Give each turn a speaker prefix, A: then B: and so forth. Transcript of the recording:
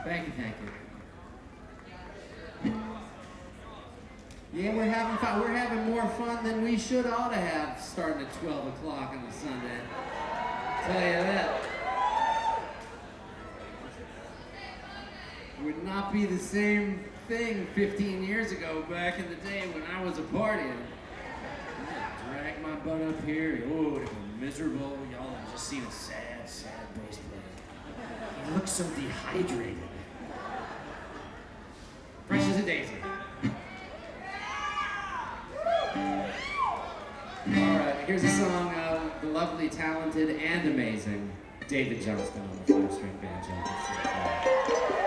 A: Thank you, thank you. Yeah, we're having fun. We're having more fun than we ought to have starting at 12 o'clock on a Sunday. I'll tell you that. It would not be the same thing 15 years ago back in the day when I was a partying. I drag my butt up here. Oh, it was miserable. Y'all have just seen a sad, sad bass player. He looks so dehydrated. Fresh as a daisy. Alright, here's a song of the lovely, talented, and amazing David Johnston on the 5-string banjo.